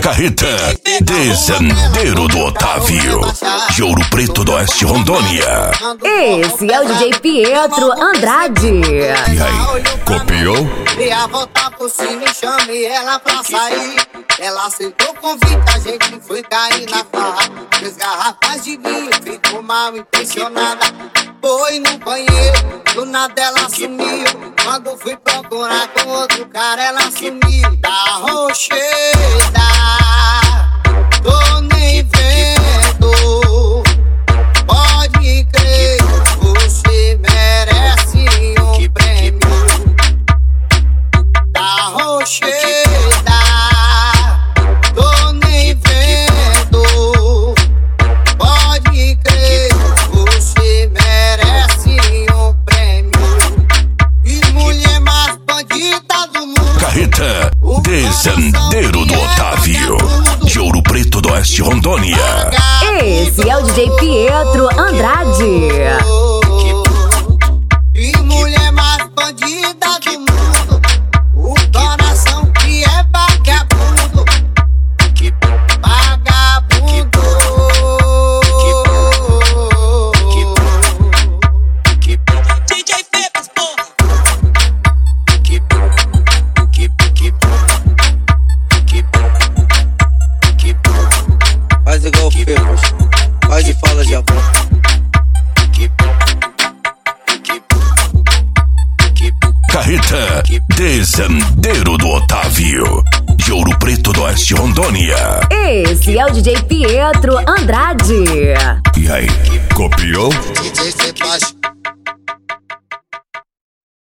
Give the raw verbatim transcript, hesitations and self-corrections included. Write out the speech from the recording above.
Carreta, Desendeiro do Otávio, de Ouro Preto do Oeste, Rondônia. Esse é o D J Pietro Andrade. E aí, copiou? Ia voltar por cima e chamei ela pra sair. Ela aceitou o convite, a gente foi cair na farra. Três garrafas de vinho, ficou mal intencionada. Foi no banheiro, do nada ela sumiu. Quando fui procurar com outro cara, ela sumiu. Tá rocheira, tô nem vendo. Pode crer, você merece um prêmio. Tá rocheira, tô nem vendo. Pode crer, você merece um prêmio. E mulher mais bandida do mundo. Carreta, Desendeiro do Otávio, de Ouro Preto do Oeste, Rondônia. Esse é o D J Pietro Andrade. E mulher mais bandida do mundo. O coração que é vagabundo. Vagabundo. D J Pepas, porra. Faz igual o Pepas, faz e fala de amor. Carreta, Desendeiro do Otávio, de Ouro Preto do Oeste, Rondônia. Esse é o D J Pietro Andrade. E aí, copiou? D J Pepas.